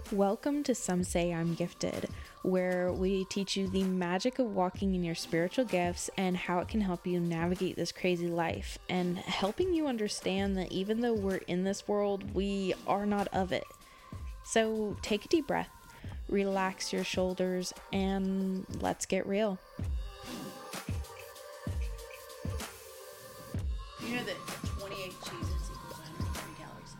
Welcome to Some Say I'm Gifted, where we teach you the magic of walking in your spiritual gifts and how it can help you navigate this crazy life, and helping you understand that even though we're in this world, we are not of it. So take a deep breath, relax your shoulders, and let's get real. You know that 28 cheeses equals 130 calories?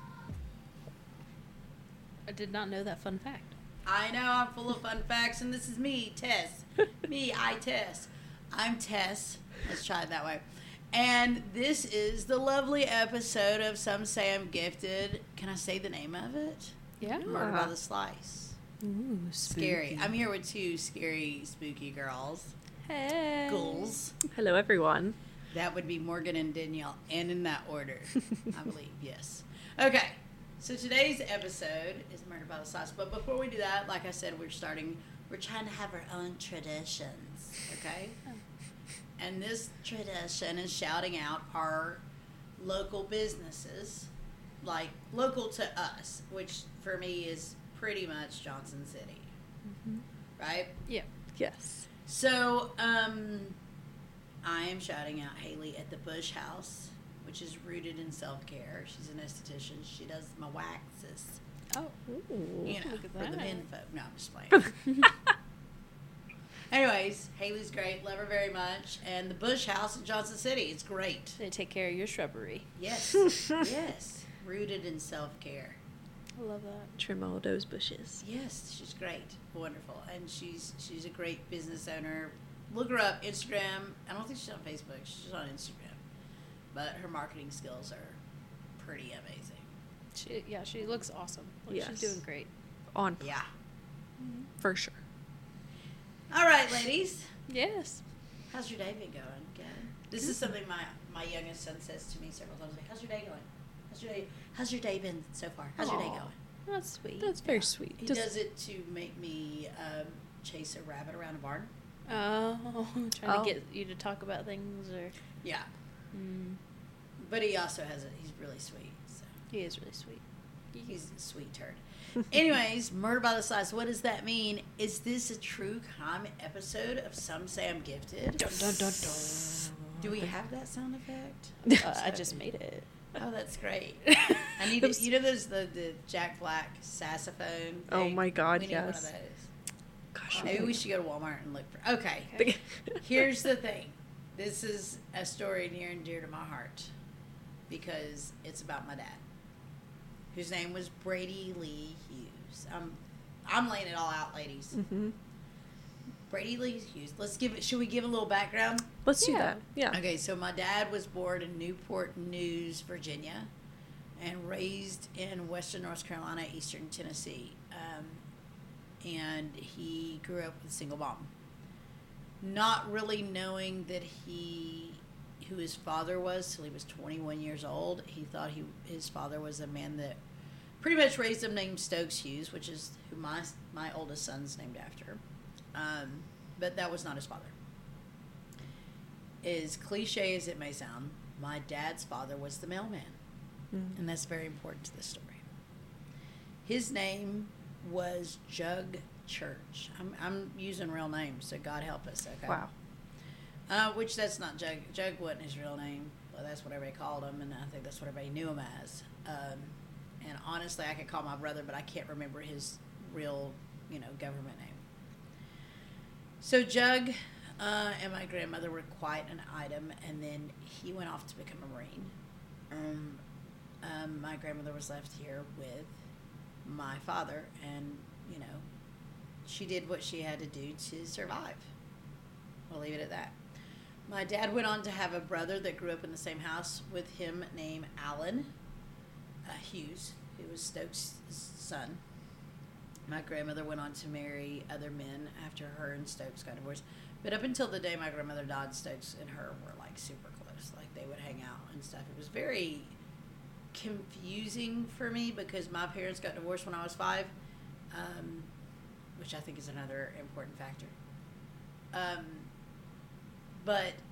I did not know that fun fact. I know, I'm full of fun facts, and this is me, Tess. Tess. I'm Tess. Let's try it that way. And this is the lovely episode of Some Say I'm Gifted. Can I say the name of it? Yeah. Murder by the Slice. Ooh, Scary. I'm here with two scary, spooky girls. Hey. Ghouls. Hello, everyone. That would be Morgan and Danielle, and in that order, I believe, yes. Okay, so today's episode is Murder by the Slice. But before we do that, like I said, we're trying to have our own traditions, okay? And this tradition is shouting out our local businesses, like local to us, which for me is pretty much Johnson City, right? Yeah. Yes. So, I am shouting out Haley at the Bush House, which is rooted in self-care. She's an esthetician. She does my waxes, Oh. Ooh. you know, look at for the that. men folk. No, I'm just playing. Anyways, Haley's great. Love her very much. And the Bush House in Johnson City, it's great. They take care of your shrubbery. Yes, yes. Rooted in self-care. I love that. Trim all those bushes. Yes, she's great. Wonderful. And she's a great business owner. Look her up, Instagram. I don't think she's on Facebook. She's on Instagram. But her marketing skills are pretty amazing. She looks awesome. Like, Yes. She's doing great. On Yeah. for sure. All right, ladies. Yes. How's your day been going? Good. This is something my youngest son says to me several times. Like, how's your day going? How's your day been so far? How's your day Aw. going? That's sweet. That's very sweet. He does it to make me chase a rabbit around a barn. Oh, trying Oh. to get you to talk about things, or Yeah. But he also he's really sweet. So he is really sweet. he's a sweet turd. Anyways, Murder by the Slice. What does that mean? Is this a true crime episode of Some Say I'm Gifted? Dun, dun, dun, dun. Do we have that sound effect? I just made it. Oh, that's great. I need it. You know those the Jack Black saxophone? Oh thing? my God, We need one of yes. those. Gosh, Maybe we should go to Walmart and look for. Okay. Here's the thing. This is a story near and dear to my heart because it's about my dad, whose name was Brady Lee Hughes. I'm laying it all out, ladies. Mm-hmm. Brady Lee Hughes. Should we give a little background? Let's do Yeah. that. Yeah. Okay, so my dad was born in Newport News, Virginia, and raised in western North Carolina, eastern Tennessee. And he grew up with a single mom. Not really knowing who his father was till he was 21 years old. He thought his father was a man that pretty much raised him named Stokes Hughes, which is who my oldest son's named after. But that was not his father. As cliche as it may sound, my dad's father was the mailman. And that's very important to this story. His name was Jug Church. I'm using real names, so God help us, okay? Wow. Which that's not Jug. Jug wasn't his real name. Well, that's what everybody called him, and I think that's what everybody knew him as. And honestly, I could call my brother, but I can't remember his real, government name. So Jug and my grandmother were quite an item, and then he went off to become a Marine. My grandmother was left here with my father, and, she did what she had to do to survive. We'll leave it at that. My dad went on to have a brother that grew up in the same house with him named Alan Hughes, who was Stokes' son. My grandmother went on to marry other men after her and Stokes got divorced. But up until the day my grandmother died, Stokes and her were, super close. They would hang out and stuff. It was very confusing for me because my parents got divorced when I was 5, which I think is another important factor. But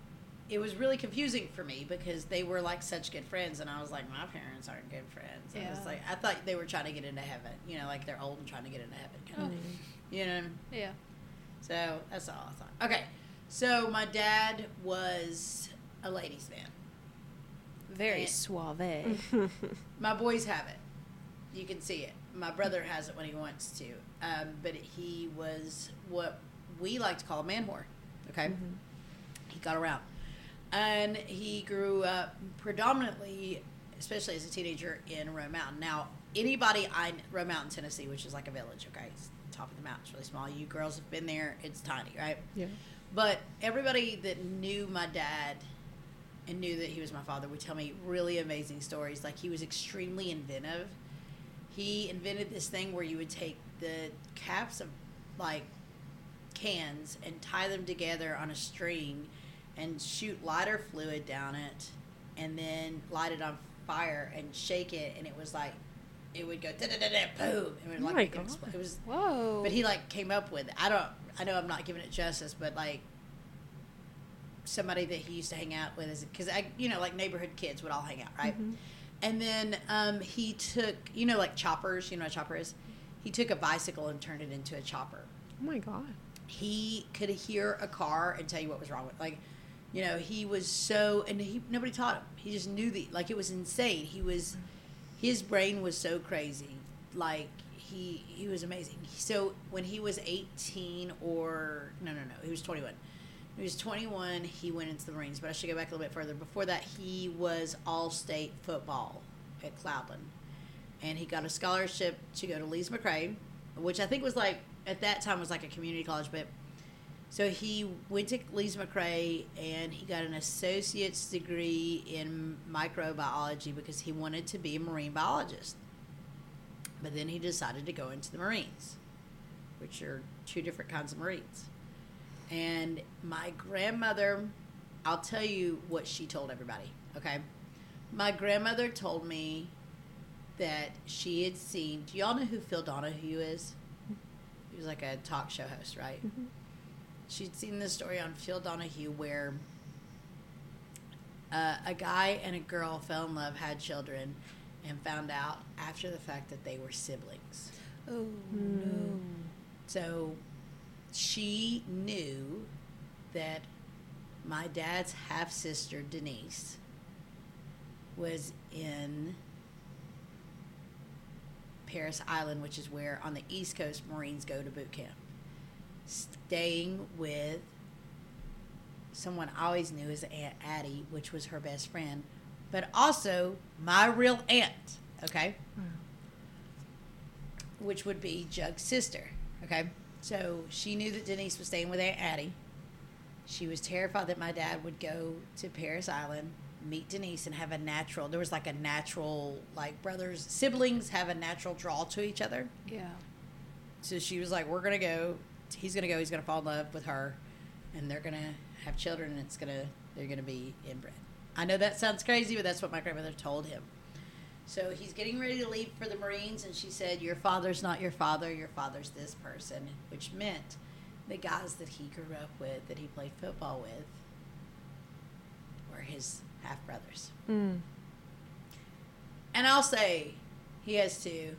it was really confusing for me because they were like such good friends, and I was like, my parents aren't good friends. And Yeah. I thought they were trying to get into heaven, like they're old and trying to get into heaven, kind of, you know. Yeah. So that's all I thought. Okay, so my dad was a ladies' man. Very And- suave. My boys have it. You can see it. My brother has it when he wants to. But he was what we like to call a man whore. Okay? He got around. And he grew up predominantly, especially as a teenager, in Roe Mountain. Now, Roe Mountain, Tennessee, which is like a village, okay? It's top of the mountain. It's really small. You girls have been there. It's tiny, right? Yeah. But everybody that knew my dad and knew that he was my father would tell me really amazing stories. Like, he was extremely inventive. He invented this thing where you would take the caps of, like, cans and tie them together on a string and shoot lighter fluid down it and then light it on fire and shake it, and it was like, it would go da-da-da-da, boom. It would, like, my make it God. explode. It was... Whoa. But he, like, came up with it. I know I'm not giving it justice, but, like, somebody that he used to hang out with, because like neighborhood kids would all hang out, right? And then he took, like choppers, what a chopper is? He took a bicycle and turned it into a chopper. Oh my God. He could hear a car and tell you what was wrong with it. Like, he was so, and nobody taught him. He just knew it was insane. His brain was so crazy. Like, he was amazing. So when he was 18 no, he was 21. He was 21, he went into the Marines, but I should go back a little bit further. Before that, he was all-state football at Cloudland. And he got a scholarship to go to Lees McRae, which I think was like, at that time was like a community college, but so he went to Lees McRae and he got an associate's degree in microbiology because he wanted to be a marine biologist. But then he decided to go into the Marines, which are two different kinds of Marines. And my grandmother, I'll tell you what she told everybody, okay? My grandmother told me that she had seen, do y'all know who Phil Donahue is? He was like a talk show host, right? She'd seen this story on Phil Donahue where a guy and a girl fell in love, had children, and found out after the fact that they were siblings. Oh, no. So she knew that my dad's half-sister, Denise, was in Paris Island, which is where on the East Coast Marines go to boot camp, staying with someone I always knew as Aunt Addie, which was her best friend, but also my real aunt, okay? Which would be Jug's sister, okay? So she knew that Denise was staying with Aunt Addie. She was terrified that my dad would go to Paris Island, meet Denise, and have there was like a natural, like brothers, siblings have a natural draw to each other. Yeah. So she was like, we're going to go, he's going to fall in love with her, and they're going to have children, and they're going to be inbred. I know that sounds crazy, but that's what my grandmother told him. So he's getting ready to leave for the Marines, and she said, your father's not your father's this person, which meant the guys that he grew up with, that he played football with, were his half-brothers. Mm. And I'll say, he has two.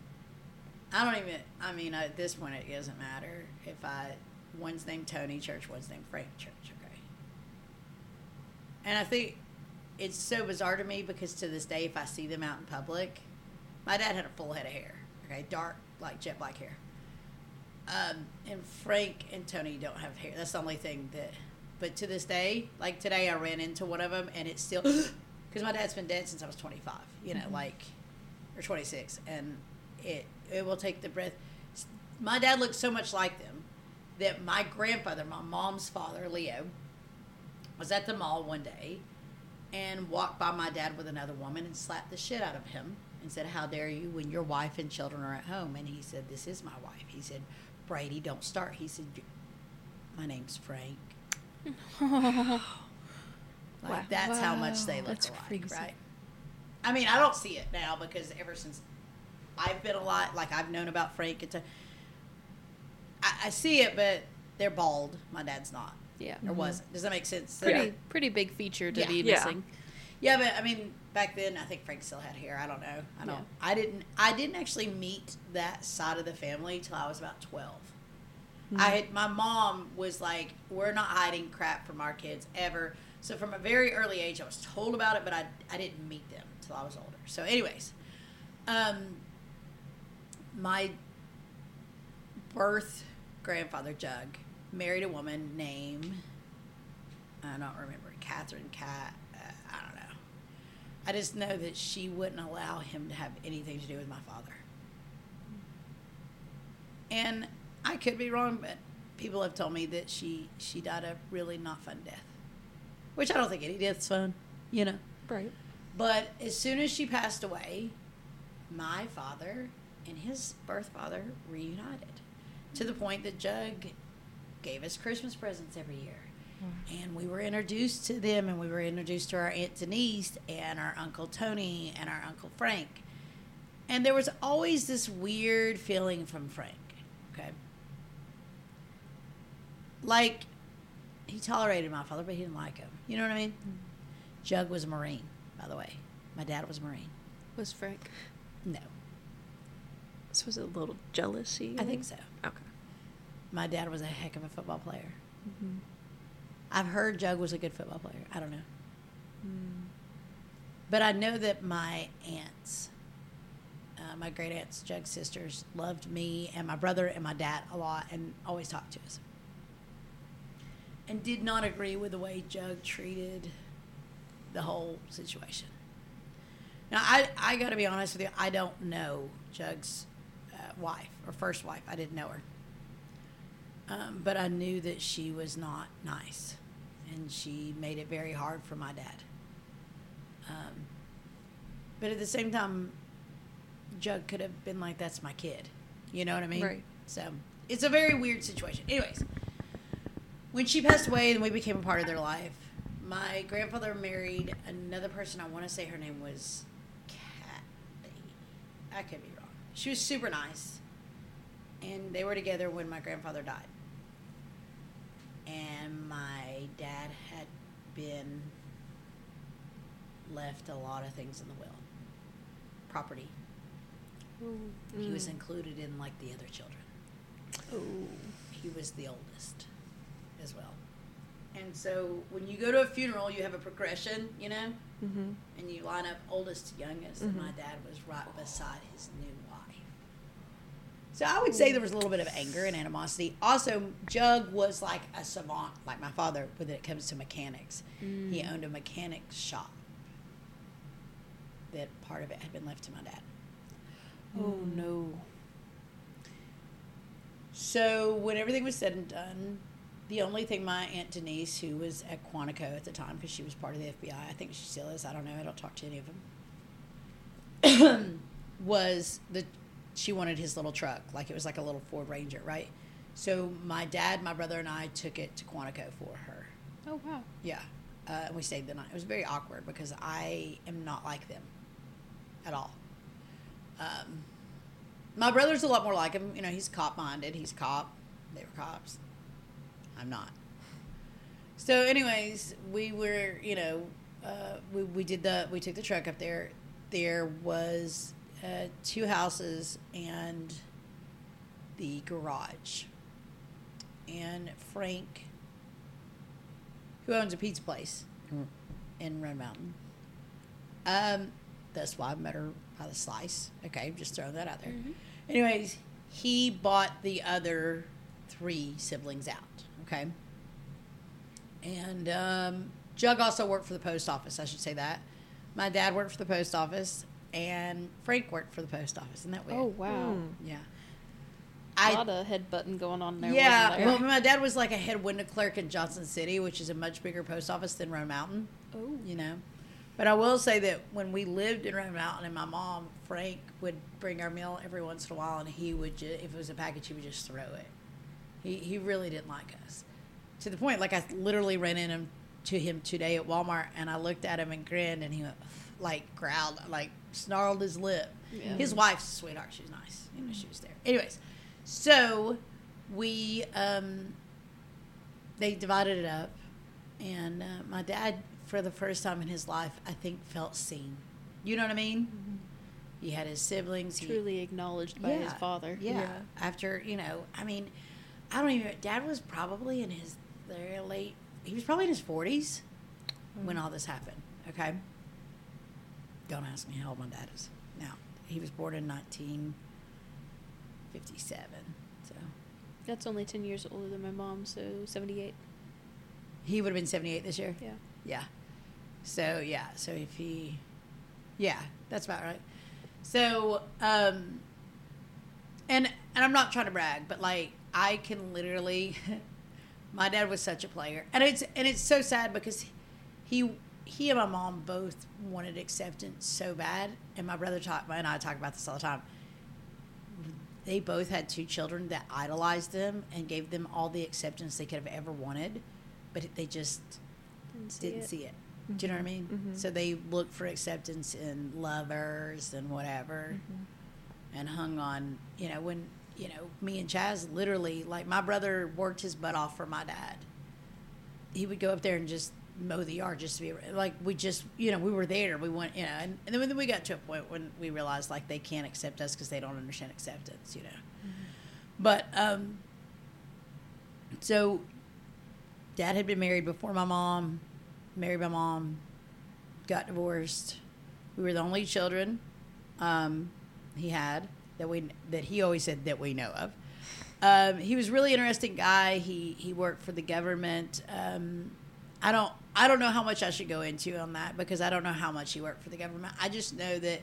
At this point, it doesn't matter if one's named Tony Church, one's named Frank Church, okay? And I think it's so bizarre to me because to this day, if I see them out in public, my dad had a full head of hair, okay? Dark, like jet black hair. And Frank and Tony don't have hair. That's the only thing but to this day, like today I ran into one of them and it's still, because my dad's been dead since I was 25, or 26. And it will take the breath. My dad looked so much like them that my grandfather, my mom's father, Leo, was at the mall one day and walked by my dad with another woman and slapped the shit out of him and said, how dare you when your wife and children are at home? And he said, this is my wife. He said, Brady, don't start. He said, my name's Frank. Wow. That's how much they look That's alike, crazy. right? I mean, I don't see it now because ever since I've been alive, like I've known about Frank. I see it, but they're bald. My dad's not. Yeah. Or wasn't. Does that make sense? So Pretty big feature to Yeah. be Yeah. missing. Yeah, but I mean, back then I think Frank still had hair. I don't know. I didn't actually meet that side of the family till I was about 12. My mom was like, we're not hiding crap from our kids ever. So from a very early age I was told about it, but I didn't meet them till I was older. So anyways, my birth grandfather Jug married a woman named, I don't remember, Catherine Cat. I don't know. I just know that she wouldn't allow him to have anything to do with my father. And I could be wrong, but people have told me that she died a really not fun death. Which I don't think any death's fun, you know. Right. But as soon as she passed away, my father and his birth father reunited. To the point that Jug gave us Christmas presents every year. And we were introduced to them, and we were introduced to our Aunt Denise and our Uncle Tony and our Uncle Frank. And there was always this weird feeling from Frank, okay? Like, he tolerated my father, but he didn't like him. You know what I mean? Jug was a Marine, by the way. My dad was a Marine. Was Frank? No, So was it a little jealousy? I think so. Okay. My dad was a heck of a football player. I've heard Jug was a good football player. I don't know. But I know that my aunts, my great aunts, Jug's sisters, loved me and my brother and my dad a lot and always talked to us. And did not agree with the way Jug treated the whole situation. Now, I got to be honest with you. I don't know Jug's wife or first wife. I didn't know her. But I knew that she was not nice. And she made it very hard for my dad. But at the same time, Jug could have been like, that's my kid. You know what I mean? Right. So it's a very weird situation. Anyways, when she passed away and we became a part of their life, my grandfather married another person. I want to say her name was Kathy. I could be wrong. She was super nice. And they were together when my grandfather died. And my dad had been left a lot of things in the will. Property. He was included in like the other children. He was the oldest as well. And so when you go to a funeral, you have a progression, you know? And you line up oldest to youngest. And my dad was right beside his new wife. So I would say there was a little bit of anger and animosity. Also, Jug was like a savant, like my father, when it comes to mechanics. He owned a mechanics shop. That part of it had been left to my dad. Oh, no. So when everything was said and done, the only thing my Aunt Denise, who was at Quantico at the time, because she was part of the FBI, I think she still is, I don't know, I don't talk to any of them, she wanted his little truck, like it was like a little Ford Ranger, right? So my dad, my brother, and I took it to Quantico for her. Oh, wow. Yeah. And we stayed the night. It was very awkward because I am not like them at all. My brother's a lot more like him. You know, he's cop-minded. He's a cop. They were cops. I'm not. So anyways, we were, you know, we took the truck up there. There was 2 houses and the garage. And Frank, who owns a pizza place in Roan Mountain, that's why I met her by the slice. Okay, just throwing that out there. Anyways, he bought the other 3 siblings out. Okay. And Jug also worked for the post office. I should say that. My dad worked for the post office, and Frank worked for the post office. Isn't that weird? Oh, wow. Yeah. A lot of headbutting going on there. Yeah, wasn't well, there? my dad was like a head window clerk in Johnson City, which is a much bigger post office than Roan Mountain. Oh. You know? But I will say that when we lived in Roan Mountain and my mom, Frank, would bring our mail every once in a while, and he would, if it was a package, he would just throw it. He really didn't like us. To the point, like, I literally ran into him today at Walmart, and I looked at him and grinned, and he went, like, growled, like, snarled his lip. Yeah. His wife's a sweetheart. She was nice. You know, she was there. Anyways, so we, they divided it up, and my dad, for the first time in his life, I think felt seen. You know what I mean? Mm-hmm. He had his siblings. Truly acknowledged by his father. Yeah. Yeah. After, I mean, I don't even, Dad was probably in his late, he was probably in his 40s when all this happened, okay? Don't ask me how old my dad is now. He was born in 1957, so. That's only 10 years older than my mom, so 78. He would have been 78 this year? Yeah. Yeah. So, yeah. So if he, yeah, that's about right. So, and I'm not trying to brag, but like I can literally, my dad was such a player, and it's so sad because he and my mom both wanted acceptance so bad, and my brother and I talk about this all the time. They both had two children that idolized them and gave them all the acceptance they could have ever wanted, but they just didn't see it. Do you know what I mean? Mm-hmm. So they looked for acceptance in lovers and whatever, and hung on, when, me and Chaz literally, like, my brother worked his butt off for my dad. He would go up there and just mow the yard just to be, like, we just, we were there. We went, and then we got to a point when we realized, like, they can't accept us because they don't understand acceptance, But, so Dad had been married before my mom, married my mom, got divorced. We were the only children he had that he always said that we know of. He was a really interesting guy. He worked for the government. I don't know how much I should go into on that because I don't know how much he worked for the government. I just know that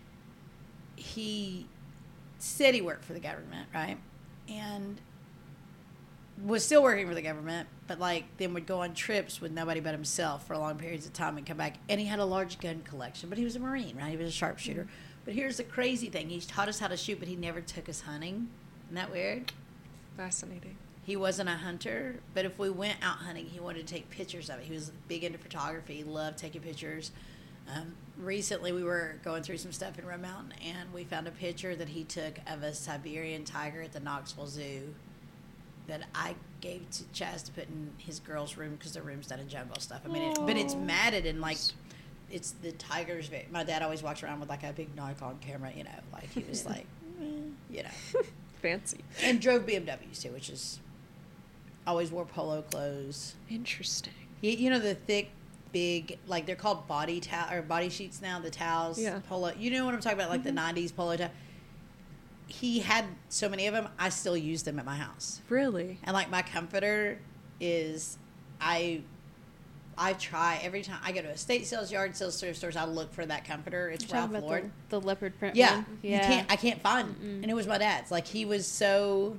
he said he worked for the government, right? And was still working for the government, but like then would go on trips with nobody but himself for long periods of time and come back. And he had a large gun collection, but he was a Marine, right? He was a sharpshooter. But here's the crazy thing. He taught us how to shoot, but he never took us hunting. Isn't that weird? Fascinating. He wasn't a hunter, but if we went out hunting, he wanted to take pictures of it. He was big into photography. He loved taking pictures. Recently, we were going through some stuff in Red Mountain, and we found a picture that he took of a Siberian tiger at the Knoxville Zoo that I gave to Chaz to put in his girl's room because the room's done in jungle stuff. I mean, but it's matted and like it's the tiger's. My dad always walks around with like a big Nikon camera, like he was like, Fancy. And drove BMWs too, which is always wore polo clothes. Interesting. The thick, big, like they're called body sheets now. The towels, polo. You know what I'm talking about, like the '90s polo towel. He had so many of them. I still use them at my house. Really? And like my comforter is, I try every time I go to a estate sales, yard sales, thrift stores. I look for that comforter. It's Ralph Lauren. The leopard print Yeah, one. Yeah. I can't find. And it was my dad's. Like he was so.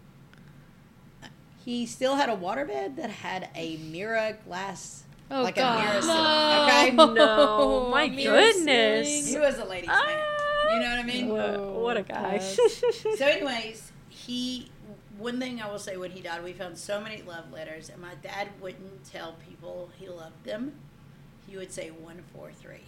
He still had a waterbed that had a mirror glass. Oh, like God. a mirror. No. Okay. No, my Mirror goodness. He was a ladies' man. You know what I mean? What a guy. So, anyways, one thing I will say, when he died, we found so many love letters, and my dad wouldn't tell people he loved them. He would say 143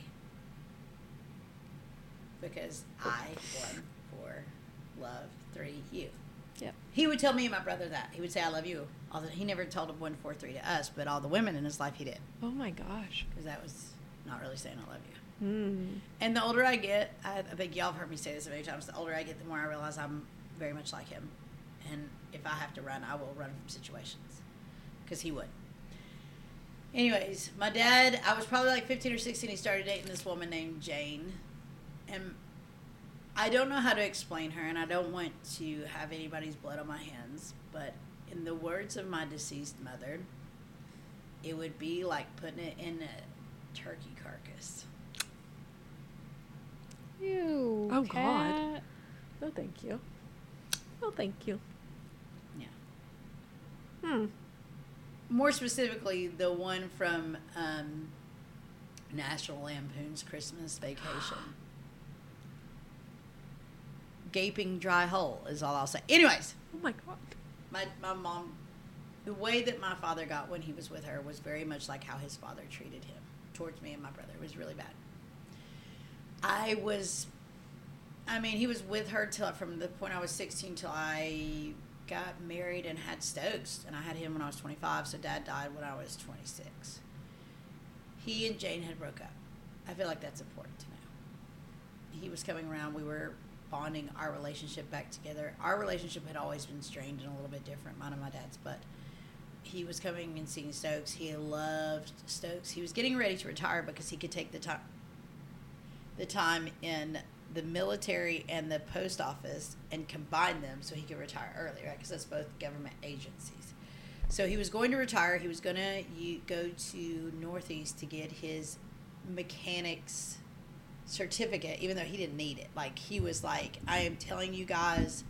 because I 1 4 love 3 you. Yep. He would tell me and my brother that. He would say I love you. He never told him 143 to us, but all the women in his life he did, Oh my gosh. because that was not really saying I love you. Mm. And the older I get, I think y'all have heard me say this many times, the older I get, the more I realize I'm very much like him. And if I have to run, I will run from situations. Because he would. Anyways, my dad, I was probably like 15 or 16, he started dating this woman named Jane. And I don't know how to explain her, and I don't want to have anybody's blood on my hands, but in the words of my deceased mother, it would be like putting it in a turkey carcass. Ew. Oh, cat. God. No, thank you. No, thank you. Yeah. More specifically, the one from National Lampoon's Christmas Vacation. Gaping dry hole is all I'll say. Anyways, Oh my God. my mom, the way that my father got when he was with her was very much like how his father treated him towards me and my brother. It was really bad. He was with her from the point I was 16 till I got married and had Stokes, and I had him when I was 25, so Dad died when I was 26. He and Jane had broke up. I feel like that's important to know. He was coming around. We were bonding our relationship back together. Our relationship had always been strained and a little bit different, mine and my dad's, but he was coming and seeing Stokes. He loved Stokes. He was getting ready to retire because he could take the time in the military and the post office and combine them so he could retire early, right? Because that's both government agencies. So he was going to retire. He was going to go to Northeast to get his mechanics certificate, even though he didn't need it. Like, he was like, I am telling you guys,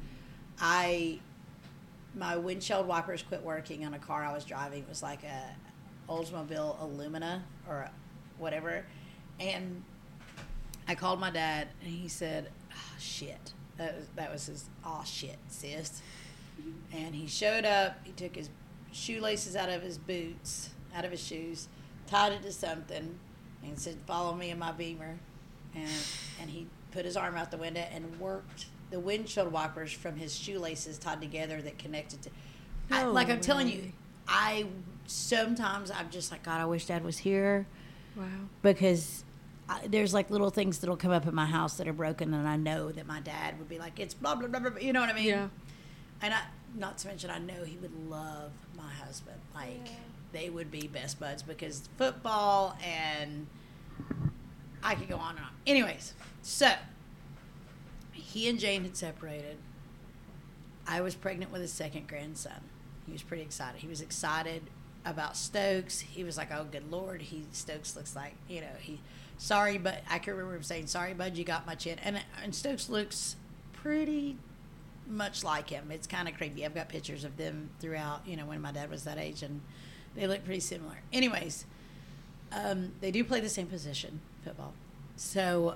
my windshield wipers quit working on a car I was driving. It was like a Oldsmobile Illumina or whatever. And I called my dad, and he said, oh, shit. That was his, oh, shit, sis. And he showed up. He took his shoelaces out of his boots, out of his shoes, tied it to something, and said, follow me in my Beamer. And he put his arm out the window and worked the windshield wipers from his shoelaces tied together that connected to. I'm telling you, sometimes I'm just like, God, I wish Dad was here. Wow. Because there's like little things that'll come up in my house that are broken, and I know that my dad would be like, it's blah, blah, blah, blah. You know what I mean? Yeah. And not to mention, I know he would love my husband. Like, they would be best buds because football, and I could go on and on. Anyways, so he and Jane had separated. I was pregnant with his second grandson. He was pretty excited. He was excited about Stokes. He was like, oh, good Lord. Stokes looks like, sorry, but I can remember him saying, sorry, bud, you got my chin. And Stokes looks pretty much like him. It's kind of creepy. I've got pictures of them throughout, when my dad was that age, and they look pretty similar. Anyways, they do play the same position, football. So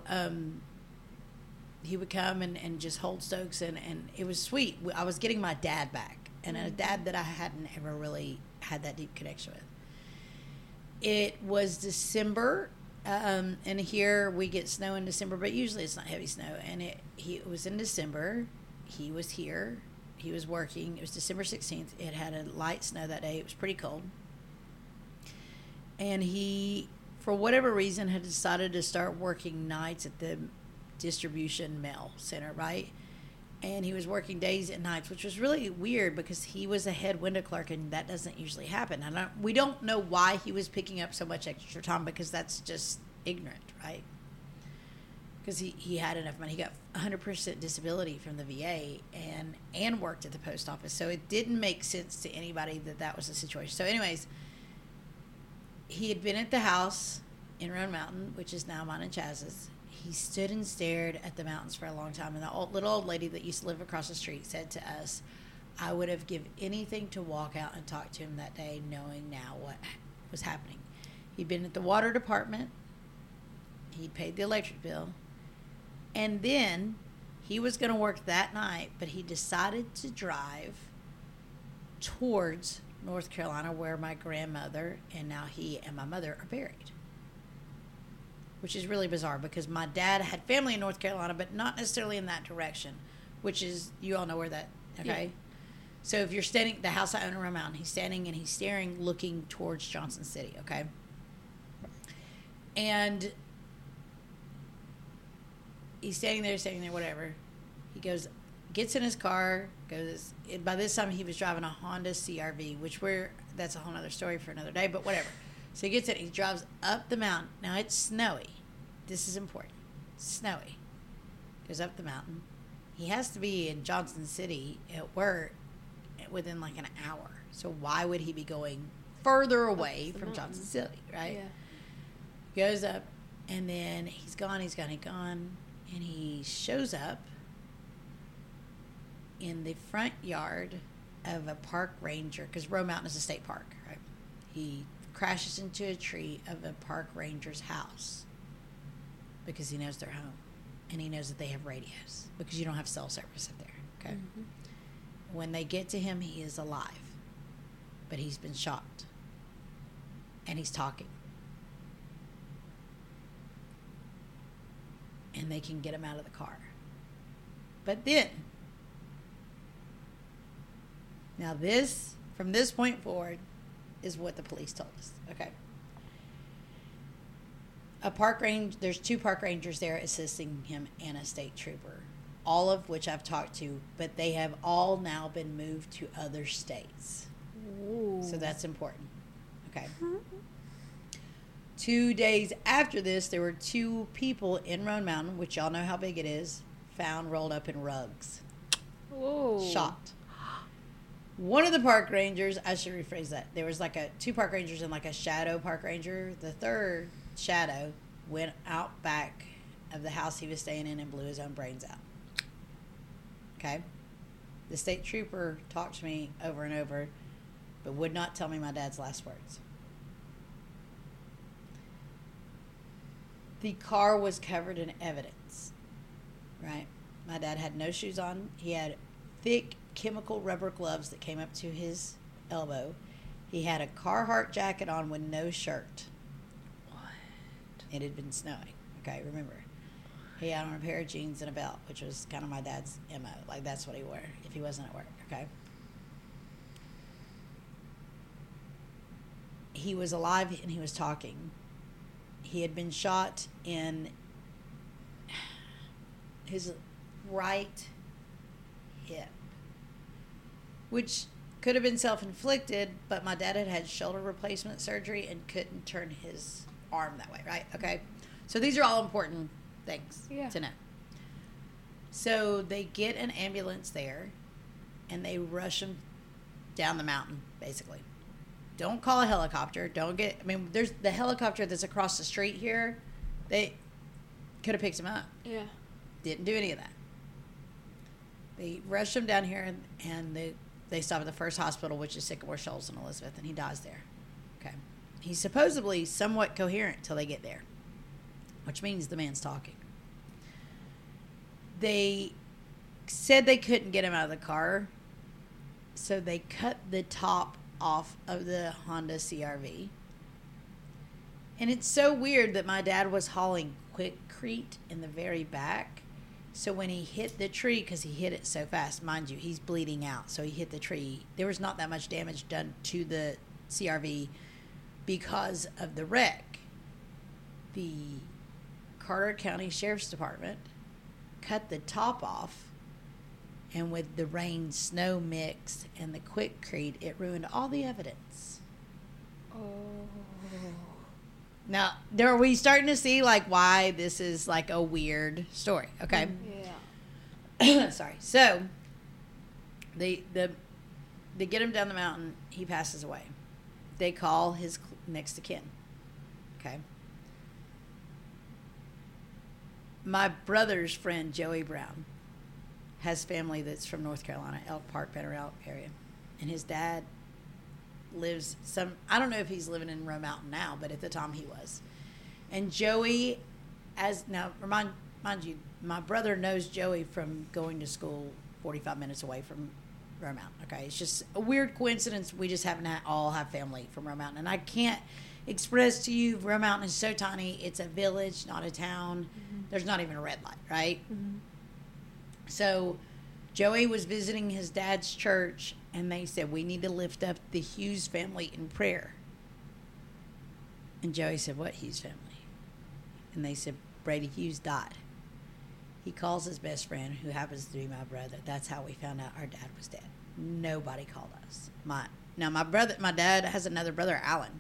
he would come and just hold Stokes, and it was sweet. I was getting my dad back, and a dad that I hadn't ever really had that deep connection with. It was December, and here we get snow in December, but usually it's not heavy snow. And it was in December. He was here. He was working. It was December 16th. It had a light snow that day. It was pretty cold. And he, for whatever reason, had decided to start working nights at the distribution mail center, right? And he was working days and nights, which was really weird because he was a head window clerk, and that doesn't usually happen. We don't know why he was picking up so much extra time, because that's just ignorant, right? Because he had enough money. He got 100% disability from the VA and worked at the post office. So it didn't make sense to anybody that was the situation. So anyways, he had been at the house in Roan Mountain, which is now mine and Chaz's. He stood and stared at the mountains for a long time. And the little old lady that used to live across the street said to us, I would have given anything to walk out and talk to him that day, knowing now what was happening. He'd been at the water department. He'd paid the electric bill. And then he was going to work that night, but he decided to drive towards North Carolina, where my grandmother and now he and my mother are buried. Which is really bizarre, because my dad had family in North Carolina, but not necessarily in that direction, which is, you all know where that, okay? Yeah. So if you're standing, the house I own in Roan Mountain, he's standing and he's staring, looking towards Johnson City, okay? And he's standing there, whatever. He gets in his car, by this time he was driving a Honda CRV, that's a whole other story for another day, but whatever. So he gets in, he drives up the mountain. Now it's snowy. This is important. It's snowy. Goes up the mountain. He has to be in Johnson City at work within like an hour. So why would he be going further away from Johnson City, right? Yeah. Goes up, and then he's gone, and he shows up in the front yard of a park ranger, because Roan Mountain is a state park, right? He crashes into a tree of a park ranger's house because he knows they're home, and he knows that they have radios, because you don't have cell service up there, okay? Mm-hmm. When they get to him, he is alive, but he's been shot, and he's talking, and they can get him out of the car. But then Now this, from this point forward, is what the police told us. Okay. There's 2 park rangers there assisting him and a state trooper, all of which I've talked to, but they have all now been moved to other states. Ooh. So that's important. Okay. 2 days after this, there were 2 people in Roan Mountain, which y'all know how big it is, found rolled up in rugs. Whoa. Shot. One of the park rangers, I should rephrase that. There was 2 park rangers and a shadow park ranger. The third shadow went out back of the house he was staying in and blew his own brains out. Okay? The state trooper talked to me over and over, but would not tell me my dad's last words. The car was covered in evidence, right? My dad had no shoes on. He had thick chemical rubber gloves that came up to his elbow. He had a Carhartt jacket on with no shirt. What? It had been snowing. Okay, remember. He had on a pair of jeans and a belt, which was kind of my dad's MO. That's what he wore if he wasn't at work, okay? He was alive and he was talking. He had been shot in his right hip, which could have been self-inflicted, but my dad had had shoulder replacement surgery and couldn't turn his arm that way, right? Okay. So these are all important things to know. So they get an ambulance there and they rush him down the mountain, basically. Don't call a helicopter. There's the helicopter that's across the street here. They could have picked him up. Yeah. Didn't do any of that. They rushed him down here and they stop at the first hospital, which is Sycamore Shoals in Elizabeth, and he dies there. Okay. He's supposedly somewhat coherent till they get there, which means the man's talking. They said they couldn't get him out of the car, so they cut the top off of the Honda CRV. And it's so weird that my dad was hauling Quikrete in the very back. So when he hit the tree, because he hit it so fast, mind you, he's bleeding out. So he hit the tree. There was not that much damage done to the CRV because of the wreck. The Carter County Sheriff's Department cut the top off, and with the rain snow mix and the Quikrete, it ruined all the evidence. Oh. Now, are we starting to see why this is a weird story? Okay. Yeah. Sorry. So they get him down the mountain. He passes away. They call his next of kin. Okay. My brother's friend, Joey Brown, has family that's from North Carolina, Elk Park, Better Elk area. And his dad lives I don't know if he's living in Roan Mountain now, but at the time he was. And Joey, mind you, my brother knows Joey from going to school 45 minutes away from Roan Mountain. Okay, it's just a weird coincidence. We just happen to all have family from Roan Mountain, and I can't express to you, Roan Mountain is so tiny. It's a village, not a town. Mm-hmm. There's not even a red light, right? Mm-hmm. So Joey was visiting his dad's church, and they said, we need to lift up the Hughes family in prayer. And Joey said, what Hughes family? And they said, Brady Hughes died. He calls his best friend, who happens to be my brother. That's how we found out our dad was dead. Nobody called us. My dad has another brother, Alan.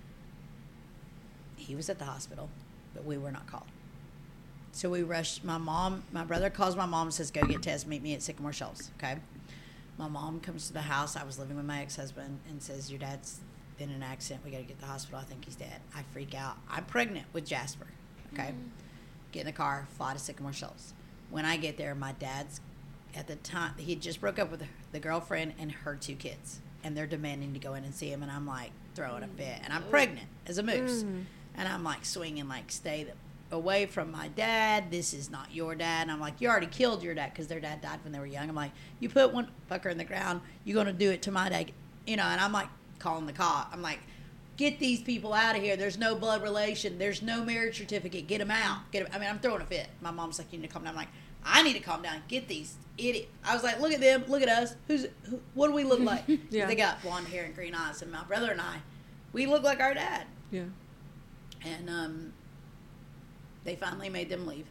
He was at the hospital, but we were not called. So we rushed. My brother calls my mom and says, go get Tess, meet me at Sycamore Shoals. Okay. My mom comes to the house. I was living with my ex-husband and says, your dad's been in an accident. We got to get to the hospital. I think he's dead. I freak out. I'm pregnant with Jasper. Okay. Mm-hmm. Get in the car, fly to Sycamore Shoals. When I get there, my dad's, at the time, he had just broke up with the girlfriend and her 2 kids. And they're demanding to go in and see him. And I'm throwing a fit. And I'm pregnant as a moose. Mm. And I'm swinging, stay away from my dad. This is not your dad. And I'm you already killed your dad, because their dad died when they were young. I'm you put one fucker in the ground, you're going to do it to my dad. And I'm calling the cop. I'm get these people out of here. There's no blood relation. There's no marriage certificate. Get them out. I'm throwing a fit. My mom's you need to calm down. I need to calm down. Get these idiot. I was like, look at them, look at us. What do we look like? Yeah. They got blonde hair and green eyes, and my brother and I, we look like our dad. Yeah. And they finally made them leave.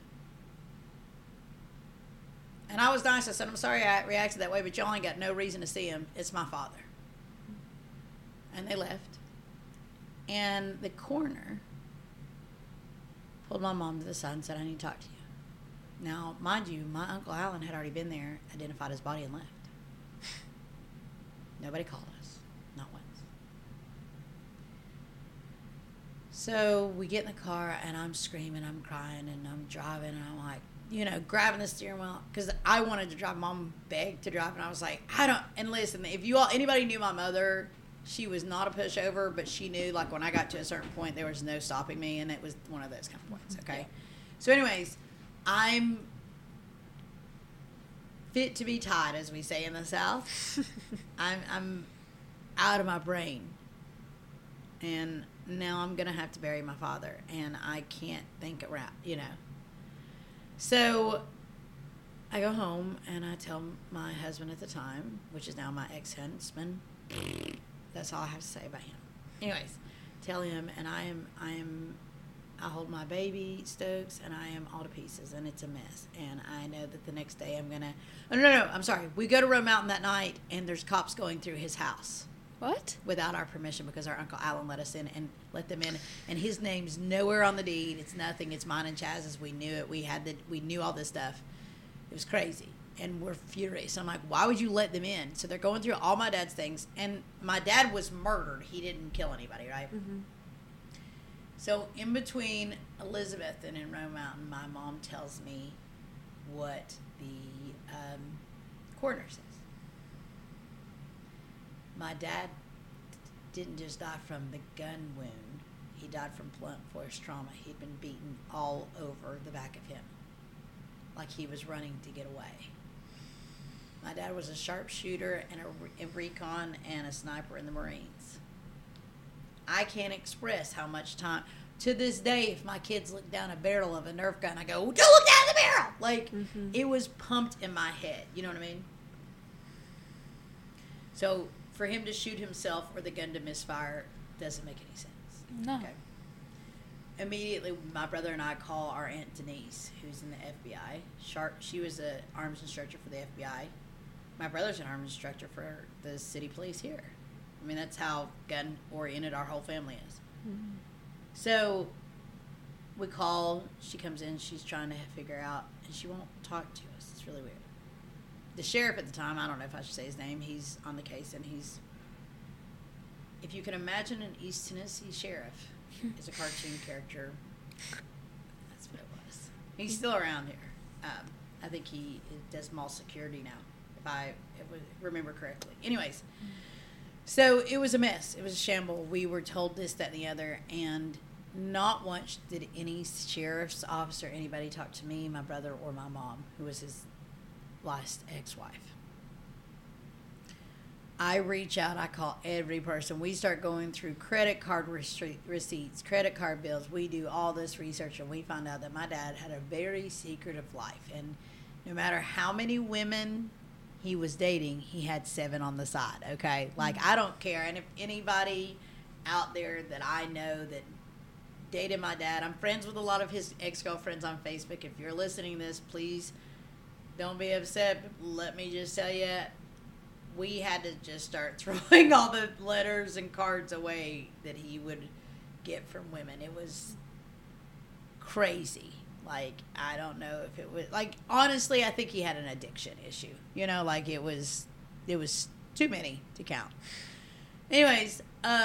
And I was nice. I said, I'm sorry I reacted that way, but y'all ain't got no reason to see him. It's my father. And they left. And the coroner pulled my mom to the side and said, I need to talk to you. Now, mind you, my Uncle Alan had already been there, identified his body, and left. Nobody called us. Not once. So we get in the car, and I'm screaming, I'm crying, and I'm driving, and I'm like, grabbing the steering wheel. Because I wanted to drive. Mom begged to drive, and I was like, and listen, if anybody knew my mother, she was not a pushover, but she knew, like, when I got to a certain point, there was no stopping me, and it was one of those kind of points, okay? So anyways, I'm fit to be tied, as we say in the South. I'm out of my brain. And now I'm going to have to bury my father, and I can't think around, So I go home, and I tell my husband at the time, which is now my ex-husband, that's all I have to say about him. Anyways, tell him, and I hold my baby, Stokes, and I am all to pieces, and it's a mess. And I know that the next day I'm going to... Oh, no, I'm sorry. We go to Roe Mountain that night, and there's cops going through his house. What? Without our permission, because our Uncle Alan let us in and let them in. And his name's nowhere on the deed. It's nothing. It's mine and Chaz's. We knew it. We knew all this stuff. It was crazy. And we're furious. I'm like, why would you let them in? So they're going through all my dad's things. And my dad was murdered. He didn't kill anybody, right? Mm-hmm. So in between Elizabeth and in Roe Mountain, my mom tells me what the coroner says. My dad didn't just die from the gun wound. He died from blunt force trauma. He'd been beaten all over the back of him, like he was running to get away. My dad was a sharpshooter and a recon and a sniper in the Marines. I can't express how much time. To this day, if my kids look down a barrel of a Nerf gun, I go, don't look down the barrel! Like, It was pumped in my head. You know what I mean? So, for him to shoot himself or the gun to misfire doesn't make any sense. No. Okay. Immediately, my brother and I call our Aunt Denise, who's in the FBI. She was an arms instructor for the FBI. My brother's an arms instructor for the city police here. I mean, that's how gun-oriented our whole family is. Mm-hmm. So we call. She comes in. She's trying to figure out, and she won't talk to us. It's really weird. The sheriff at the time, I don't know if I should say his name, he's on the case, and he's, if you can imagine an East Tennessee sheriff, is a cartoon character. That's what it was. He's still around here. I think he does mall security now, if I remember correctly. Anyways, so it was a mess. It was a shamble. We were told this, that, and the other, and not once did any sheriff's officer, anybody talk to me, my brother, or my mom, who was his last ex-wife. I reach out, I call every person. We start going through credit card receipts, credit card bills. We do all this research, and we find out that my dad had a very secretive life. And no matter how many women he was dating, he had 7 on the side, okay? Like, I don't care. And if anybody out there that I know that dated my dad, I'm friends with a lot of his ex-girlfriends on Facebook. If you're listening to this, please don't be upset. Let me just tell you, we had to just start throwing all the letters and cards away that he would get from women. It was crazy. Like, I don't know if it was, like, honestly, I think he had an addiction issue. Like, it was too many to count. Anyways,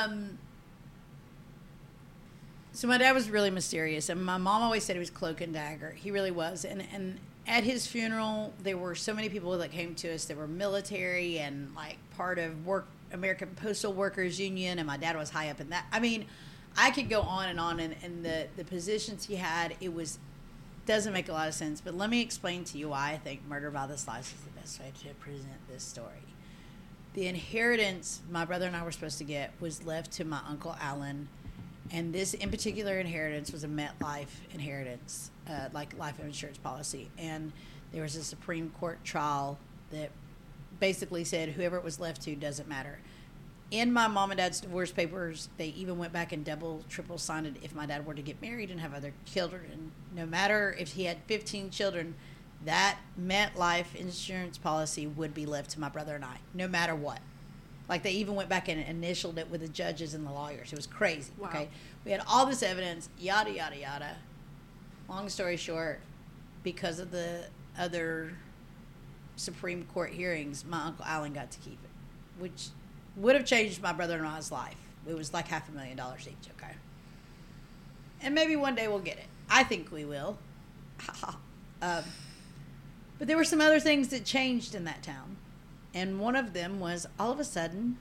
so my dad was really mysterious, and my mom always said he was cloak and dagger. He really was. And at his funeral, there were so many people that came to us that were military and, like, part of American Postal Workers Union, and my dad was high up in that. I mean, I could go on, and the positions he had, doesn't make a lot of sense. But let me explain to you why I think Murder by the Slice is the best way to present this story. The inheritance my brother and I were supposed to get was left to my Uncle Alan, and this in particular inheritance was a MetLife inheritance, like life insurance policy. And there was a Supreme Court trial that basically said whoever it was left to doesn't matter. In my mom and dad's divorce papers, they even went back and double, triple signed it if my dad were to get married and have other children. And no matter if he had 15 children, that MetLife insurance policy would be left to my brother and I, no matter what. Like, they even went back and initialed it with the judges and the lawyers. It was crazy. Wow. Okay, we had all this evidence, yada, yada, yada. Long story short, because of the other Supreme Court hearings, my Uncle Alan got to keep it, which would have changed my brother-in-law's life. It was like $500,000 each, okay? And maybe one day we'll get it. I think we will. But there were some other things that changed in that town. And one of them was, all of a sudden,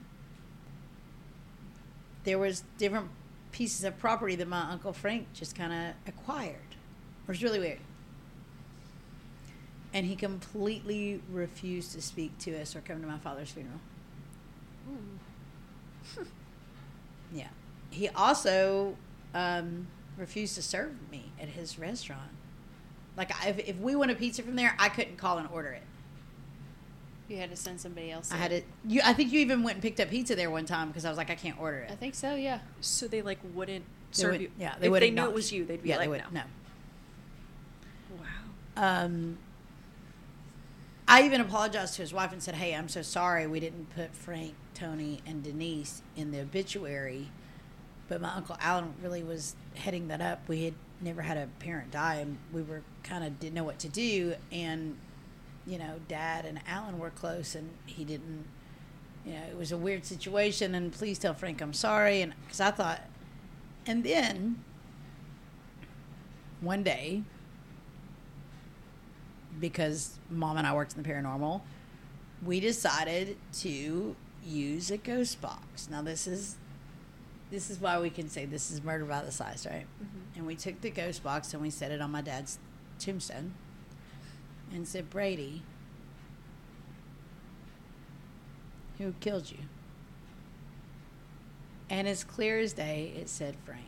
there was different pieces of property that my Uncle Frank just kind of acquired. It was really weird. And he completely refused to speak to us or come to my father's funeral. Yeah. He also refused to serve me at his restaurant. Like, if we want a pizza from there, I couldn't call and order it. You had to send somebody else. I had it. I think you even went and picked up pizza there one time because I was like, I can't order it. I think so. Yeah. So they like wouldn't They serve would- you. yeah, If would they knew it acknowledge- was you, they'd be yeah, like, they would, no. Wow. I even apologized to his wife and said, hey, I'm so sorry we didn't put Frank, Tony, and Denise in the obituary. But my Uncle Alan really was heading that up. We had never had a parent die, and we were kind of didn't know what to do. And, you know, Dad and Alan were close, and he didn't, you know, it was a weird situation. And please tell Frank I'm sorry. And because I thought, and then one day, because Mom and I worked in the paranormal, we decided to use a ghost box. Now this is why we can say this is murder by the size, right? Mm-hmm. And we took the ghost box and we set it on my dad's tombstone and said, Brady, who killed you? And as clear as day, it said Frank.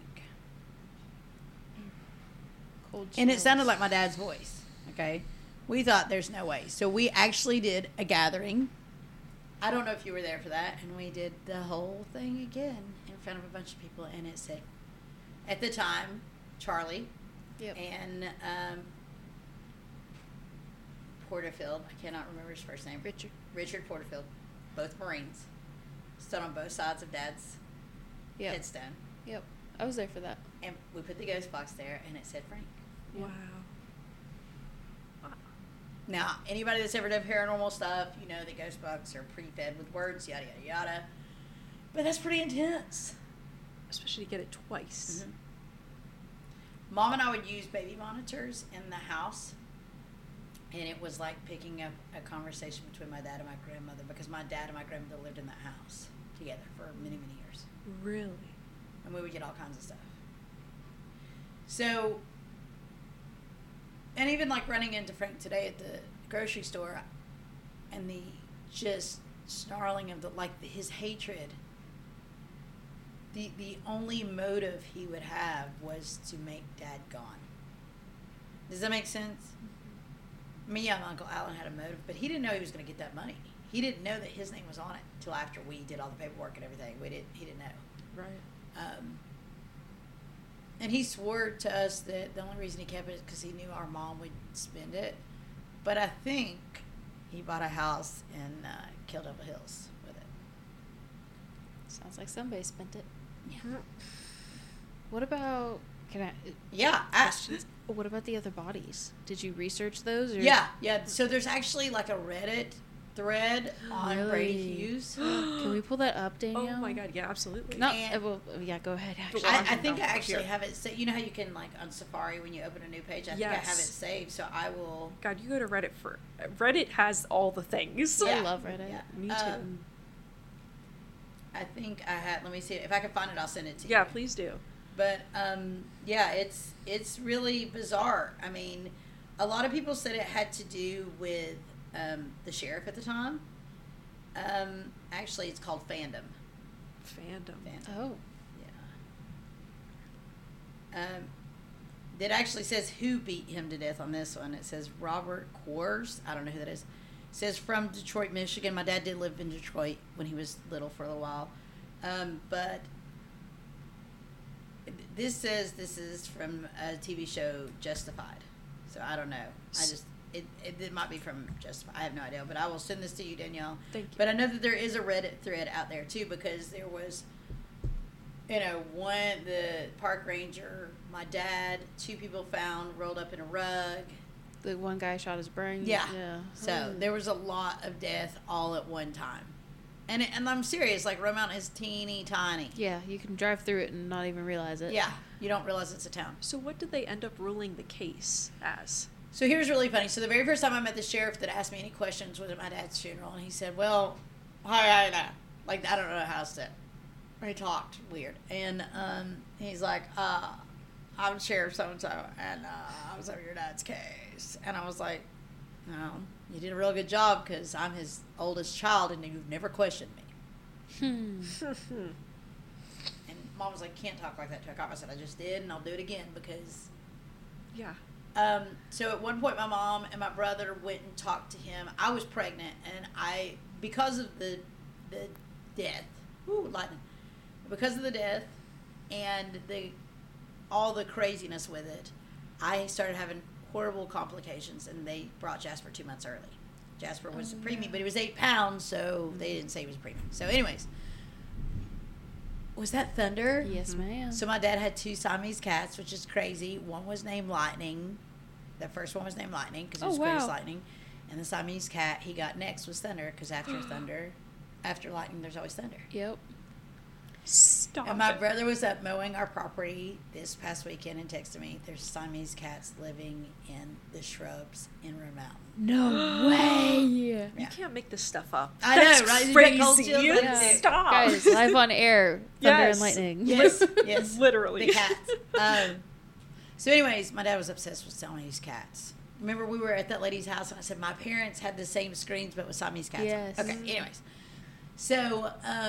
Cold And it chills. sounded like my dad's voice, okay? We thought there's no way. So we actually did a gathering. I don't know if you were there for that. And we did the whole thing again in front of a bunch of people. And it said, at the time, Charlie Yep. and Porterfield, I cannot remember his first name. Richard Porterfield, both Marines, stood on both sides of Dad's Yep. headstone. Yep. I was there for that. And we put the ghost box there and it said Frank. Wow. Now, anybody that's ever done paranormal stuff, you know that ghost bugs are pre-fed with words, yada, yada, yada. But that's pretty intense. Especially to get it twice. Mm-hmm. Mom and I would use baby monitors in the house. And it was like picking up a conversation between my dad and my grandmother because my dad and my grandmother lived in that house together for many, many years. Really? And we would get all kinds of stuff. So, and even like running into Frank today at the grocery store and the just snarling of his hatred. The only motive he would have was to make Dad gone. Does that make sense? I mean, yeah, my Uncle Alan had a motive, but he didn't know he was going to get that money. He didn't know that his name was on it until after we did all the paperwork and everything. He didn't know. Right. And he swore to us that the only reason he kept it is because he knew our mom would spend it. But I think he bought a house in Killdevil Hills with it. Sounds like somebody spent it. Yeah. What about? Yeah. What about the other bodies? Did you research those? Or? Yeah. So there's actually like a Reddit thread on Really? Brady Hughes. Can we pull that up, Danielle? Oh my god, yeah, absolutely. No. And- Well, yeah. Go ahead. Actually. I think I Here. actually have it. You know how you can like on Safari when you open a new page. I think I have it Yes. saved, so I will. God, you go to Reddit for Reddit has all the things. I Yeah. love Reddit. Yeah. Me too. I think I had. Let me see if I can find it. I'll send it to you. Yeah, please do. But yeah, it's really bizarre. I mean, a lot of people said it had to do with the sheriff at the time. Actually, it's called fandom. Fandom. Fandom. Oh. Yeah. it actually says who beat him to death on this one. It says Robert Coors. I don't know who that is. It says from Detroit, Michigan. My dad did live in Detroit when he was little for a little while. But this says this is from a TV show, Justified. So I don't know. It might be from Justified. I have no idea. But I will send this to you, Danielle. Thank you. But I know that there is a Reddit thread out there, too, because there was, the park ranger, my dad, 2 people found rolled up in a rug. The one guy shot his brain. Yeah. Yeah. So there was a lot of death all at one time. And I'm serious. Like, Roe Mountain is teeny tiny. Yeah, you can drive through it and not even realize it. Yeah. You don't realize it's a town. So what did they end up ruling the case as? So here's really funny. So the very first time I met the sheriff that asked me any questions was at my dad's funeral. And he said, well, hi, like, I don't know how to say it. Or he talked weird. And he's like, I'm Sheriff so-and-so. And I was over your dad's case. And I was like, no, you did a real good job because I'm his oldest child and you've never questioned me. And Mom was like, can't talk like that to a cop. I said, I just did, and I'll do it again because... Yeah. So at one point, my mom and my brother went and talked to him. I was pregnant, and because of the death, lightning, because of the death and all the craziness with it, I started having horrible complications, and they brought Jasper 2 months early. Jasper was a preemie, but he was 8 pounds, so they didn't say he was a preemie. So anyways, was that thunder? Yes, ma'am. So my dad had 2 Siamese cats, which is crazy. One was named Lightning. The first one was named Lightning because it was Grace Lightning. And the Siamese cat he got next was Thunder because after Lightning, there's always Thunder. Yep. Stop And my it. brother was up mowing our property this past weekend and texted me, there's Siamese cats living in the shrubs in Roe Mountain. No way. You can't make this stuff up. I know, That's right? You got cold crazy. chills, You yeah. stop. Guys, live on air. Thunder Yes. and lightning. Yes, yes. Literally. The cats. So anyways, my dad was obsessed with Siamese cats. Remember we were at that lady's house and I said my parents had the same screens but with Siamese cats. Yes. Okay, anyways. So,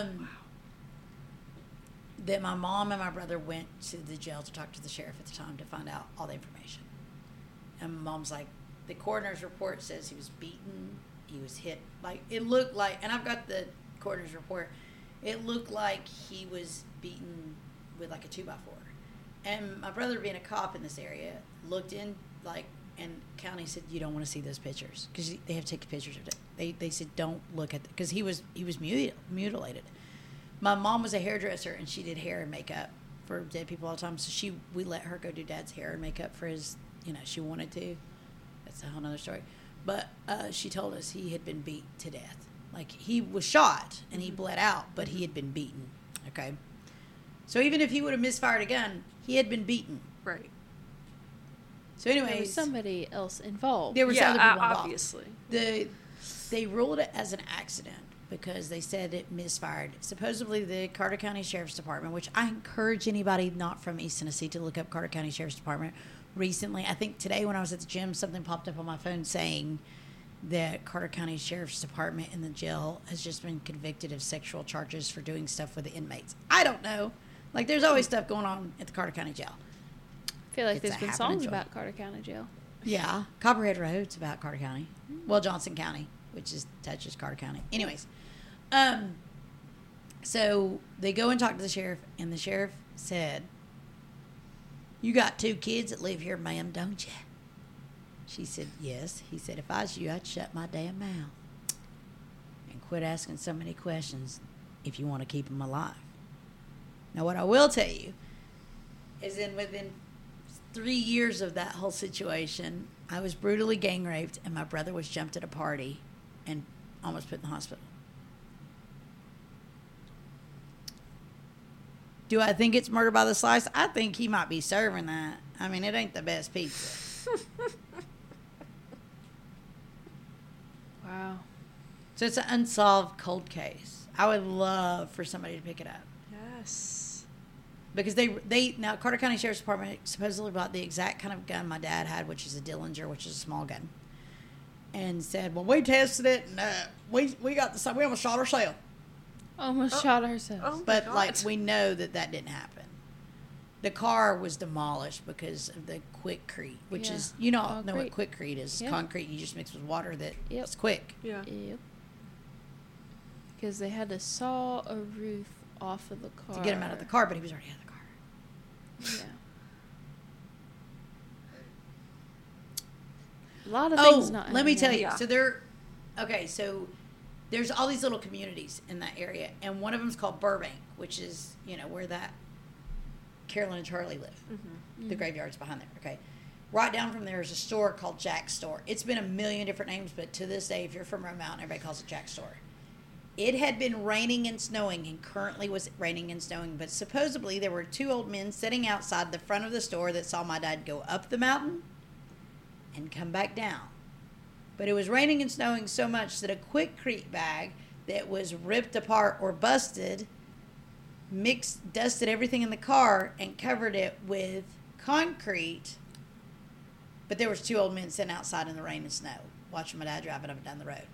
then my mom and my brother went to the jail to talk to the sheriff at the time to find out all the information. And my mom's like, the coroner's report says he was beaten, he was hit. Like, it looked like, and I've got the coroner's report, it looked like he was beaten with like a 2x4. And my brother, being a cop in this area, looked in, like, and county said, you don't want to see those pictures. Because they have to take pictures of it. They said, don't look at it. Because he was mutilated. My mom was a hairdresser, and she did hair and makeup for dead people all the time. So we let her go do Dad's hair and makeup for his, she wanted to. That's a whole nother story. But she told us he had been beat to death. Like, he was shot, and he bled out, but he had been beaten. Okay? So even if he would have misfired a gun, he had been beaten. Right. So anyways. There was somebody else involved. There were some other people involved. Obviously. They ruled it as an accident because they said it misfired. Supposedly the Carter County Sheriff's Department, which I encourage anybody not from East Tennessee to look up Carter County Sheriff's Department. Recently, I think today when I was at the gym, something popped up on my phone saying that Carter County Sheriff's Department in the jail has just been convicted of sexual charges for doing stuff with the inmates. I don't know. Like, there's always stuff going on at the Carter County Jail. I feel like It's there's a been happening songs joint. about Carter County Jail. Yeah, Copperhead Road's about Carter County. Well, Johnson County, which touches Carter County. Anyways, so they go and talk to the sheriff, and the sheriff said, "You got 2 kids that live here, ma'am, don't you?" She said, "Yes." He said, "If I was you, I'd shut my damn mouth and quit asking so many questions if you want to keep them alive." Now, what I will tell you is within 3 years of that whole situation, I was brutally gang raped, and my brother was jumped at a party and almost put in the hospital. Do I think it's murder by the slice? I think he might be serving that. I mean, it ain't the best pizza. Wow. So it's an unsolved cold case. I would love for somebody to pick it up. Yes. Because now Carter County Sheriff's Department supposedly bought the exact kind of gun my dad had, which is a Dillinger, which is a small gun, and said, "Well, we tested it, and we got we almost shot ourselves." Almost shot ourselves. Oh, my But God. like we know that didn't happen. the car was demolished because of the Quikrete, which Yeah. is, you know what Concrete. Quikrete is. Yeah. Concrete you just mix with water that Yep. it's quick. Yeah. Yep. Because they had to saw a roof off of the car To get him out of the car, but he was already out of the car. Yeah. A lot of things not. Let me happening. tell you. Yeah. So there's all these little communities in that area, and one of them is called Burbank, which is, where that Carolyn and Charlie live. Mm-hmm. The graveyard's behind there. Okay. Right down from there is a store called Jack's Store. It's been a million different names, but to this day, if you're from Rome Mountain, everybody calls it Jack's Store. It had been raining and snowing, and currently was raining and snowing, but supposedly there were two old men sitting outside the front of the store that saw my dad go up the mountain and come back down. But it was raining and snowing so much that a Quikrete bag that was ripped apart or busted dusted everything in the car and covered it with concrete. But there was two old men sitting outside in the rain and snow watching my dad driving up and down the road.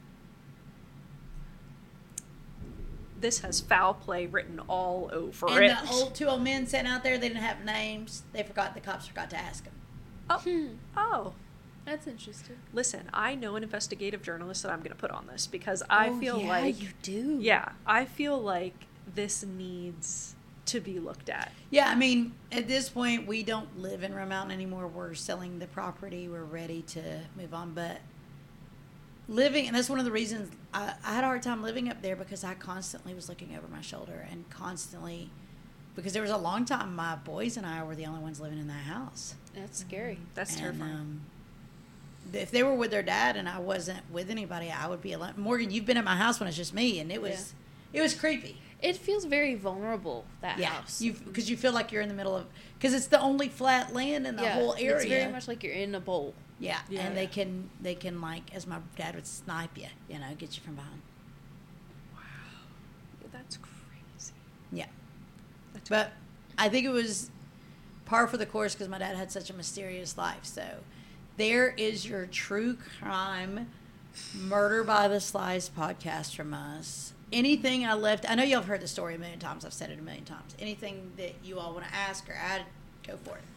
This has foul play written all over And it. the two old men sitting out there, they didn't have names. The cops forgot to ask them. Oh. That's interesting. Listen, I know an investigative journalist that I'm going to put on this because I feel like you do. Yeah, I feel like this needs to be looked at. Yeah, I mean, at this point, we don't live in Rome Mountain anymore. We're selling the property. We're ready to move on. But living, and that's one of the reasons I had a hard time living up there, because I constantly was looking over my shoulder and constantly, because there was a long time my boys and I were the only ones living in that house. That's scary. That's terrifying. If they were with their dad and I wasn't with anybody, I would be alone. Morgan, you've been at my house when it's just me, and it was creepy. It feels very vulnerable, that house. Because you feel like you're in the middle of, because it's the only flat land in the whole area. It's very much like you're in a bowl. Yeah, Yeah. and they can like, as my dad would snipe you, get you from behind. Wow. That's crazy. Yeah, That's but I think it was par for the course because my dad had such a mysterious life. So there is your true crime Murder by the Slice podcast from us. Anything I left, I know y'all have heard the story a million times. I've said it a million times. Anything that you all want to ask or add, go for it.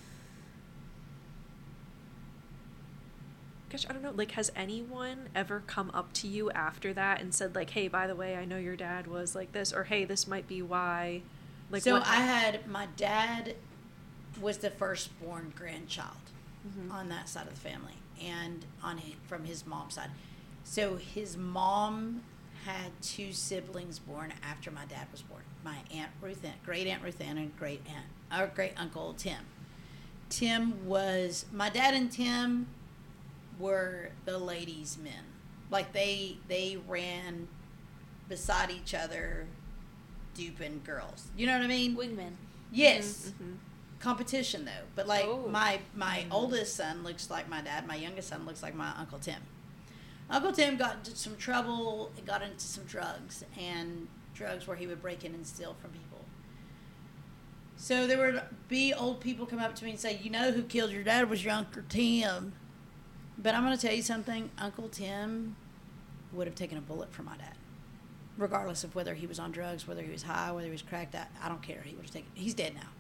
Gosh, I don't know. Like, has anyone ever come up to you after that and said, like, hey, by the way, I know your dad was like this, or hey, this might be why? Like, So what my dad was the firstborn grandchild on that side of the family, and from his mom's side. So his mom had two siblings born after my dad was born. My Aunt Ruth Ann, great Aunt Ruth Ann, and great uncle Tim. My dad and Tim were the ladies' men. Like they ran beside each other, duping girls. You know what I mean? Wingmen. Yes. Mm-hmm. Competition though, but like Oh. my oldest son looks like my dad. My youngest son looks like my Uncle Tim. Uncle Tim got into some trouble, got into some drugs where he would break in and steal from people. So there would be old people come up to me and say, "You know who killed your dad was your Uncle Tim." But I'm going to tell you something. Uncle Tim would have taken a bullet for my dad, regardless of whether he was on drugs, whether he was high, whether he was cracked out. I don't care. He would have taken. He's dead now.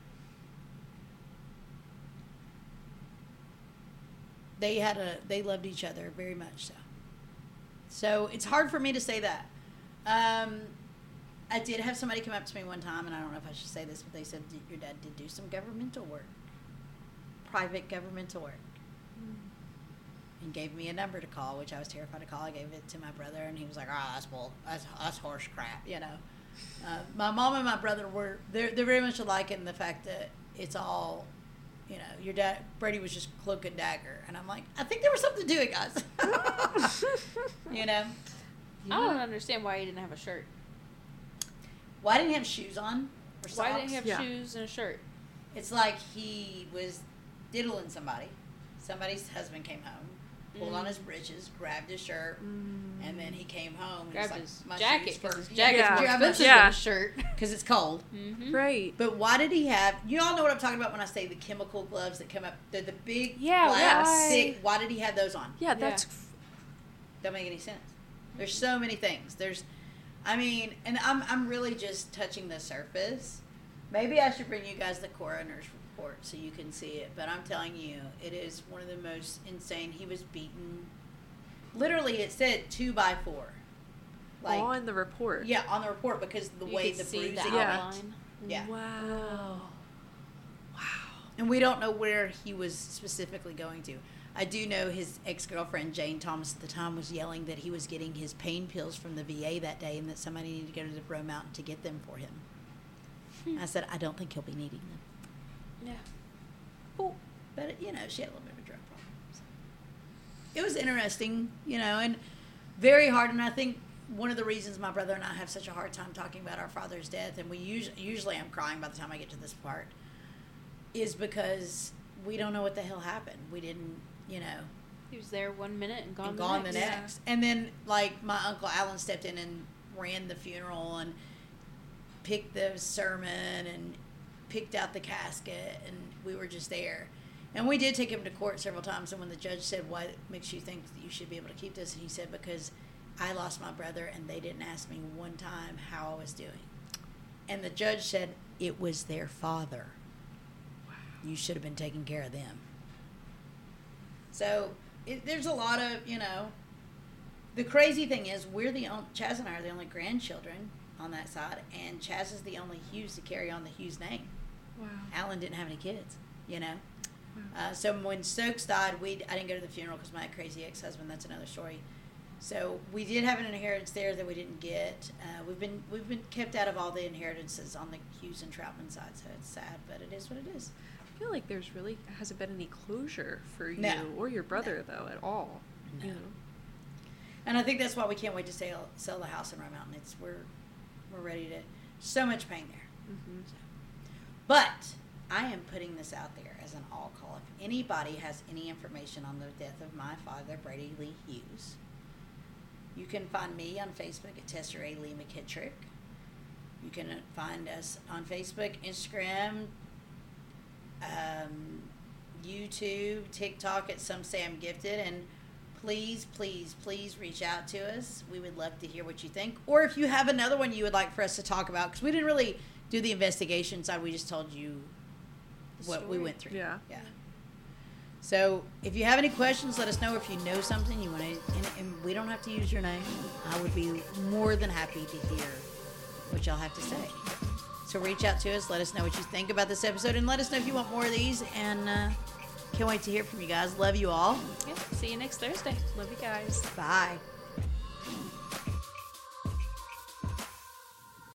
They loved each other very much so. So it's hard for me to say that. I did have somebody come up to me one time, and I don't know if I should say this, but they said your dad did do some governmental work, private governmental work, and gave me a number to call, which I was terrified to call. I gave it to my brother, and he was like, "Oh, that's bull. That's horse crap," you know. My mom and my brother they're very much alike in the fact that it's all, you know, your dad, Brady was just cloak and dagger. And I'm like, I think there was something to it, guys. You know? I don't understand why he didn't have a shirt. Why didn't he have shoes on? Or socks? Why didn't he have Yeah. shoes and a shirt? It's like he was diddling somebody. Somebody's husband came home, pulled on his breeches, grabbed his shirt, and then he came home and Grabbed was his like, my jacket, shoes because first. his jacket's Yeah. more Grab my expensive shoes. than a shirt. Because it's cold. Mm-hmm. Right. But why did he have? You all know what I'm talking about when I say the chemical gloves that come up. They're the big, Yeah, black, why? thick. Why did he have those on? Yeah, that's... Don't make any sense. There's so many things. And I'm really just touching the surface, Maybe I should bring you guys the coroner's report so you can see it. But I'm telling you, it is one of the most insane. He was beaten. Literally, it said 2x4. Like, on the report. Yeah, on the report because the way the bruising went. Yeah. Wow. And we don't know where he was specifically going to. I do know his ex-girlfriend, Jane Thomas, at the time was yelling that he was getting his pain pills from the VA that day and that somebody needed to go to the Bro Mountain to get them for him. I said, I don't think he'll be needing them. Yeah. Cool. But, you know, she had a little bit of a drug problem. So. It was interesting, you know, and very hard. And I think one of the reasons my brother and I have such a hard time talking about our father's death, and we usually I'm crying by the time I get to this part, is because we don't know what the hell happened. We didn't, you know. He was there 1 minute and gone, the next. And then, like, my Uncle Alan stepped in and ran the funeral and picked the sermon and picked out the casket, and we were just there. And we did take him to court several times, and when the judge said, what makes you think that you should be able to keep this, and he said, because I lost my brother and they didn't ask me one time how I was doing. And the judge said, it was their father. Wow. You should have been taking care of them. So there's a lot of, you know, the crazy thing is Chaz and I are the only grandchildren on that side, and Chaz is the only Hughes to carry on the Hughes name. Wow. Alan didn't have any kids, you know. Wow. So when Stokes died, I didn't go to the funeral because my crazy ex-husband. That's another story. So we did have an inheritance there that we didn't get. We've been kept out of all the inheritances on the Hughes and Troutman side, so it's sad, but it is what it is. I feel like there's really hasn't been any closure for you or your brother though at all. No. You know? And I think that's why we can't wait to sell the house in Rye Mountain. We're ready to. So much pain there. Mm-hmm. So. But I am putting this out there as an all call. If anybody has any information on the death of my father, Brady Lee Hughes, you can find me on Facebook at Tessa Ray Lee McKittrick. You can find us on Facebook, Instagram, YouTube, TikTok at Some Say I'm Gifted, and please, please, please reach out to us. We would love to hear what you think. Or if you have another one you would like for us to talk about, because we didn't really do the investigation side. We just told you what we went through. Yeah. So if you have any questions, let us know. If you know something you want to, and we don't have to use your name. I would be more than happy to hear what y'all have to say. So reach out to us. Let us know what you think about this episode, and let us know if you want more of these. And can't wait to hear from you guys. Love you all. Yep. See you next Thursday. Love you guys. Bye.